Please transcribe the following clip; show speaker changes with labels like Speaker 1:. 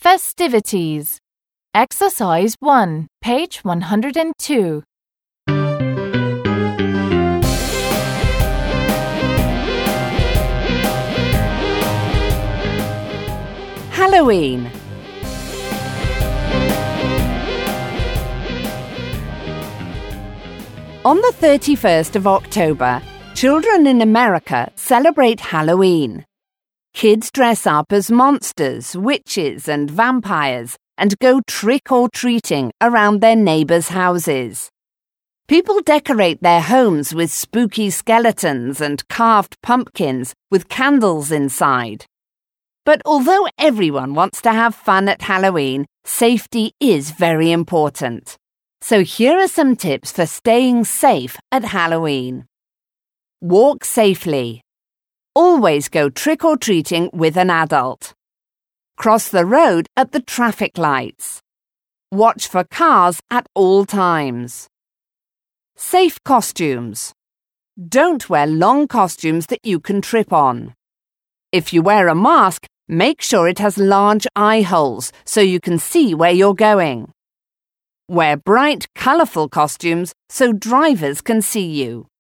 Speaker 1: Festivities. Exercise 1, page 102.
Speaker 2: Halloween. On the 31st of October, children in America celebrate Halloween. Kids dress up as monsters, witches, and vampires and go trick-or-treating around their neighbors' houses. People decorate their homes with spooky skeletons and carved pumpkins with candles inside. But although everyone wants to have fun at Halloween, safety is very important. So here are some tips for staying safe at Halloween. Walk safely. Always go trick-or-treating with an adult. Cross the road at the traffic lights. Watch for cars at all times. Safe costumes. Don't wear long costumes that you can trip on. If you wear a mask, make sure it has large eye holes so you can see where you're going. Wear bright, colourful costumes so drivers can see you.